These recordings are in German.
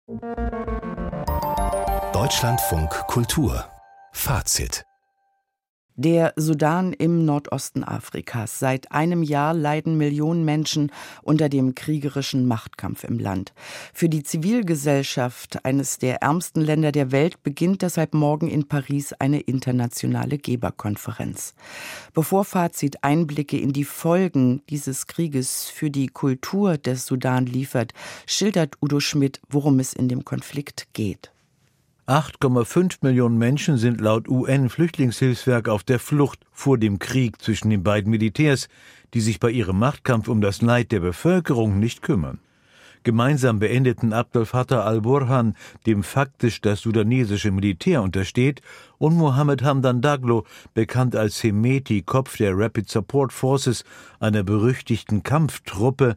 Deutschlandfunk Kultur Fazit. Der Sudan im Nordosten Afrikas. Seit einem Jahr leiden Millionen Menschen unter dem kriegerischen Machtkampf im Land. Für die Zivilgesellschaft eines der ärmsten Länder der Welt beginnt deshalb morgen in Paris eine internationale Geberkonferenz. Bevor Fazit Einblicke in die Folgen dieses Krieges für die Kultur des Sudan liefert, schildert Udo Schmidt, worum es in dem Konflikt geht. 8,5 Millionen Menschen sind laut UN-Flüchtlingshilfswerk auf der Flucht vor dem Krieg zwischen den beiden Militärs, die sich bei ihrem Machtkampf um das Leid der Bevölkerung nicht kümmern. Gemeinsam beendeten Abdel Fattah al-Burhan, dem faktisch das sudanesische Militär untersteht, und Mohammed Hamdan Daglo, bekannt als Hemeti, Kopf der Rapid Support Forces, einer berüchtigten Kampftruppe,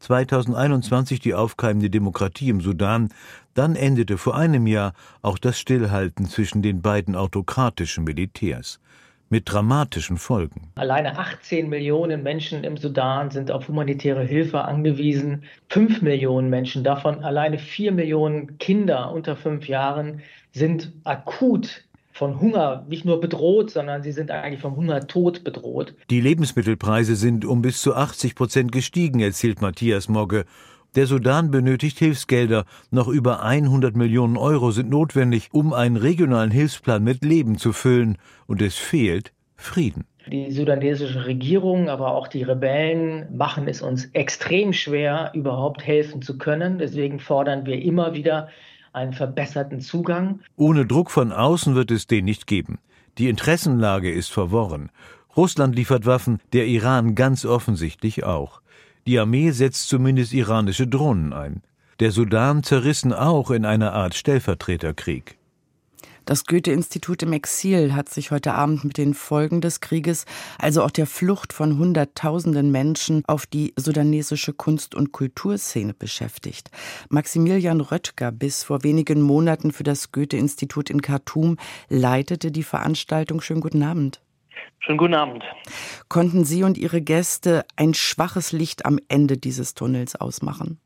2021 die aufkeimende Demokratie im Sudan. Dann endete vor einem Jahr auch das Stillhalten zwischen den beiden autokratischen Militärs. Mit dramatischen Folgen. Alleine 18 Millionen Menschen im Sudan sind auf humanitäre Hilfe angewiesen. 5 Millionen Menschen, davon alleine 4 Millionen Kinder unter 5 Jahren, sind akut von Hunger nicht nur bedroht, sondern sie sind eigentlich vom Hungertod bedroht. Die Lebensmittelpreise sind um bis zu 80% gestiegen, erzählt Matthias Mogge. Der Sudan benötigt Hilfsgelder. Noch über 100 Millionen Euro sind notwendig, um einen regionalen Hilfsplan mit Leben zu füllen. Und es fehlt Frieden. Die sudanesische Regierung, aber auch die Rebellen machen es uns extrem schwer, überhaupt helfen zu können. Deswegen fordern wir immer wieder einen verbesserten Zugang. Ohne Druck von außen wird es den nicht geben. Die Interessenlage ist verworren. Russland liefert Waffen, der Iran ganz offensichtlich auch. Die Armee setzt zumindest iranische Drohnen ein. Der Sudan zerrissen auch in einer Art Stellvertreterkrieg. Das Goethe-Institut im Exil hat sich heute Abend mit den Folgen des Krieges, also auch der Flucht von Hunderttausenden Menschen, auf die sudanesische Kunst- und Kulturszene beschäftigt. Maximilian Röttger, bis vor wenigen Monaten für das Goethe-Institut in Khartoum, leitete die Veranstaltung. Schönen guten Abend. Schönen guten Abend. Konnten Sie und Ihre Gäste ein schwaches Licht am Ende dieses Tunnels ausmachen?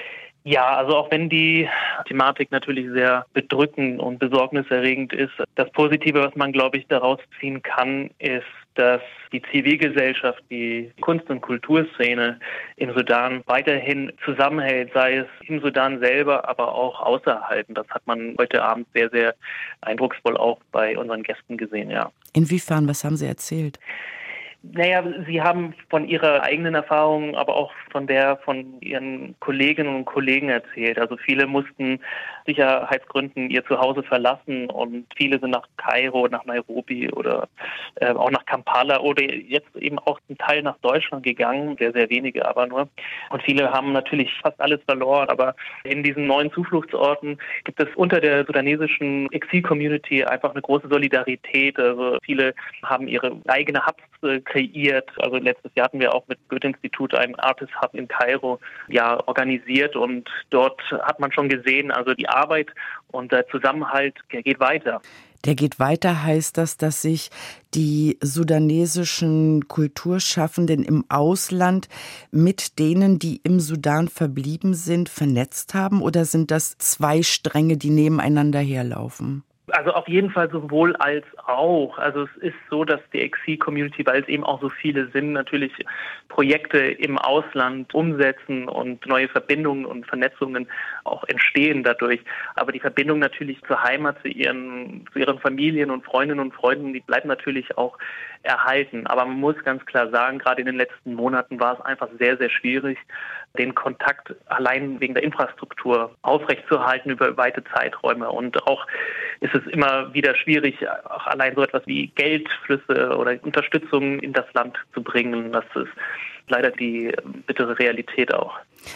Ja, also auch wenn die Thematik natürlich sehr bedrückend und besorgniserregend ist, das Positive, was man, glaube ich, daraus ziehen kann, ist, dass die Zivilgesellschaft, die Kunst- und Kulturszene im Sudan weiterhin zusammenhält, sei es im Sudan selber, aber auch außerhalb. Das hat man heute Abend sehr, sehr eindrucksvoll auch bei unseren Gästen gesehen, ja. Inwiefern? Was haben Sie erzählt? Naja, Sie haben von Ihrer eigenen Erfahrung, aber auch von Ihren Kolleginnen und Kollegen erzählt. Also viele mussten Sicherheitsgründen ihr Zuhause verlassen und viele sind nach Kairo, nach Nairobi oder auch nach Kampala oder jetzt eben auch zum Teil nach Deutschland gegangen, sehr, sehr wenige aber nur. Und viele haben natürlich fast alles verloren, aber in diesen neuen Zufluchtsorten gibt es unter der sudanesischen Exil-Community einfach eine große Solidarität. Also viele haben ihre eigene Hubs kreiert. Also letztes Jahr hatten wir auch mit Goethe-Institut einen Artist Hub in Kairo organisiert und dort hat man schon gesehen, also die Arbeit und der Zusammenhalt, der geht weiter. Der geht weiter heißt das, dass sich die sudanesischen Kulturschaffenden im Ausland mit denen, die im Sudan verblieben sind, vernetzt haben? Oder sind das zwei Stränge, die nebeneinander herlaufen? Also auf jeden Fall sowohl als auch. Also es ist so, dass die Exil-Community, weil es eben auch so viele sind, natürlich Projekte im Ausland umsetzen und neue Verbindungen und Vernetzungen auch entstehen dadurch. Aber die Verbindung natürlich zur Heimat, zu ihren Familien und Freundinnen und Freunden, die bleibt natürlich auch erhalten. Aber man muss ganz klar sagen, gerade in den letzten Monaten war es einfach sehr, sehr schwierig, den Kontakt allein wegen der Infrastruktur aufrechtzuerhalten über weite Zeiträume. Und auch ist es immer wieder schwierig, auch allein so etwas wie Geldflüsse oder Unterstützung in das Land zu bringen. Das ist leider die bittere Realität auch.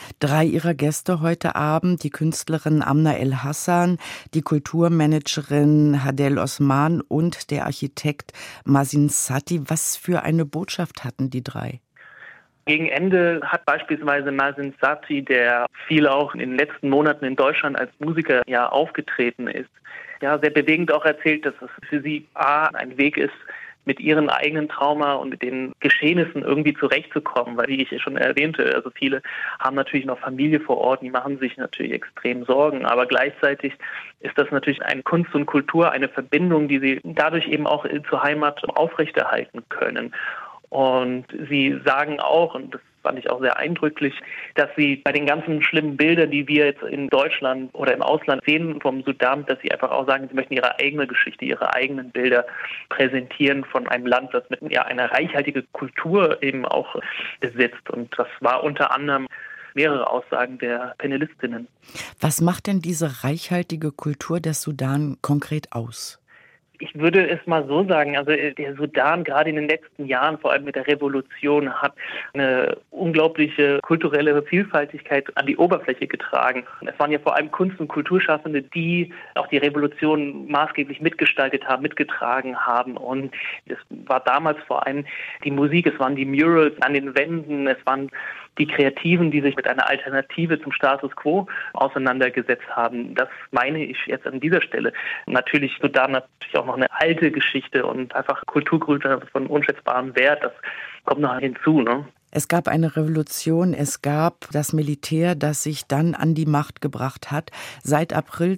3 Ihrer Gäste heute Abend, die Künstlerin Amna El-Hassan, die Kulturmanagerin Hadel Osman und der Architekt Masin Sati. Was für eine Botschaft hatten die 3? Gegen Ende hat beispielsweise Masin Sati, der viel auch in den letzten Monaten in Deutschland als Musiker aufgetreten ist, sehr bewegend auch erzählt, dass es für sie ein Weg ist, mit ihren eigenen Trauma und mit den Geschehnissen irgendwie zurechtzukommen, weil, wie ich schon erwähnte, also viele haben natürlich noch Familie vor Ort, die machen sich natürlich extrem Sorgen, aber gleichzeitig ist das natürlich eine Kunst und Kultur, eine Verbindung, die sie dadurch eben auch zur Heimat aufrechterhalten können. Und sie sagen auch, und das fand ich auch sehr eindrücklich, dass sie bei den ganzen schlimmen Bildern, die wir jetzt in Deutschland oder im Ausland sehen vom Sudan, dass sie einfach auch sagen, sie möchten ihre eigene Geschichte, ihre eigenen Bilder präsentieren von einem Land, das mit einer reichhaltigen Kultur eben auch besitzt. Und das war unter anderem mehrere Aussagen der Panelistinnen. Was macht denn diese reichhaltige Kultur des Sudan konkret aus? Ich würde es mal so sagen, also der Sudan gerade in den letzten Jahren, vor allem mit der Revolution, hat eine unglaubliche kulturelle Vielfaltigkeit an die Oberfläche getragen. Es waren ja vor allem Kunst- und Kulturschaffende, die auch die Revolution maßgeblich mitgestaltet haben, mitgetragen haben. Und es war damals vor allem die Musik, es waren die Murals an den Wänden, es waren die Kreativen, die sich mit einer Alternative zum Status quo auseinandergesetzt haben. Das meine ich jetzt an dieser Stelle. Natürlich Sudan natürlich auch noch eine alte Geschichte und einfach Kulturgüter von unschätzbarem Wert. Das kommt noch hinzu, ne? Es gab eine Revolution, es gab das Militär, das sich dann an die Macht gebracht hat. Seit April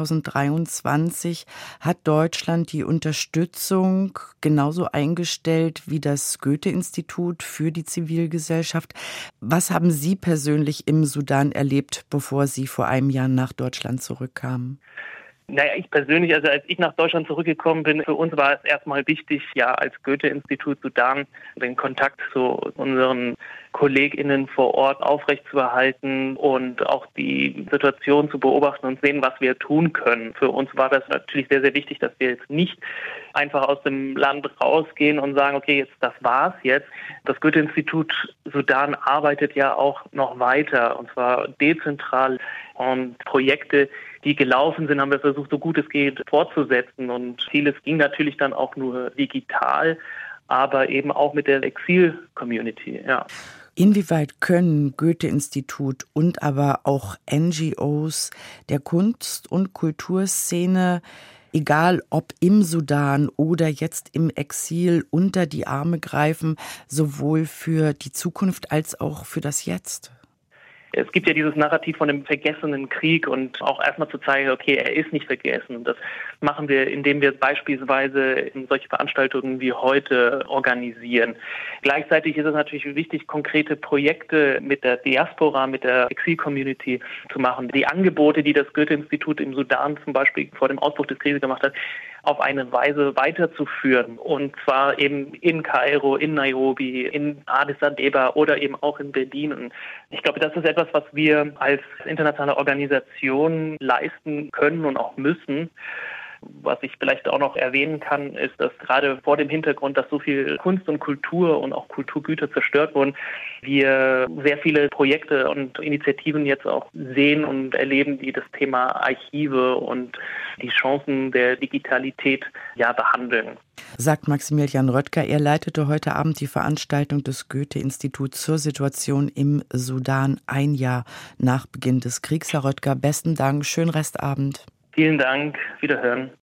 2023 hat Deutschland die Unterstützung genauso eingestellt wie das Goethe-Institut für die Zivilgesellschaft. Was haben Sie persönlich im Sudan erlebt, bevor Sie vor einem Jahr nach Deutschland zurückkamen? Naja, ich persönlich, also als ich nach Deutschland zurückgekommen bin, für uns war es erstmal wichtig, ja, als Goethe-Institut Sudan den Kontakt zu unseren KollegInnen vor Ort aufrechtzuerhalten und auch die Situation zu beobachten und sehen, was wir tun können. Für uns war das natürlich sehr, sehr wichtig, dass wir jetzt nicht einfach aus dem Land rausgehen und sagen, okay, jetzt das war's jetzt. Das Goethe-Institut Sudan arbeitet ja auch noch weiter, und zwar dezentral, und Projekte, die gelaufen sind, haben wir versucht, so gut es geht, fortzusetzen. Und vieles ging natürlich dann auch nur digital, aber eben auch mit der Exil-Community, ja. Inwieweit können Goethe-Institut und aber auch NGOs der Kunst- und Kulturszene, egal ob im Sudan oder jetzt im Exil, unter die Arme greifen, sowohl für die Zukunft als auch für das Jetzt? Es gibt ja dieses Narrativ von dem vergessenen Krieg und auch erstmal zu zeigen, okay, er ist nicht vergessen. Und das machen wir, indem wir beispielsweise in solche Veranstaltungen wie heute organisieren. Gleichzeitig ist es natürlich wichtig, konkrete Projekte mit der Diaspora, mit der Exil-Community zu machen. Die Angebote, die das Goethe-Institut im Sudan zum Beispiel vor dem Ausbruch des Krieges gemacht hat, auf eine Weise weiterzuführen. Und zwar eben in Kairo, in Nairobi, in Addis Abeba oder eben auch in Berlin. Und ich glaube, das ist etwas, was wir als internationale Organisation leisten können und auch müssen. Was ich vielleicht auch noch erwähnen kann, ist, dass gerade vor dem Hintergrund, dass so viel Kunst und Kultur und auch Kulturgüter zerstört wurden, wir sehr viele Projekte und Initiativen jetzt auch sehen und erleben, die das Thema Archive und die Chancen der Digitalität ja behandeln. Sagt Maximilian Röttger. Er leitete heute Abend die Veranstaltung des Goethe-Instituts zur Situation im Sudan, ein Jahr nach Beginn des Kriegs. Herr Röttger, besten Dank, schönen Restabend. Vielen Dank, Wiederhören.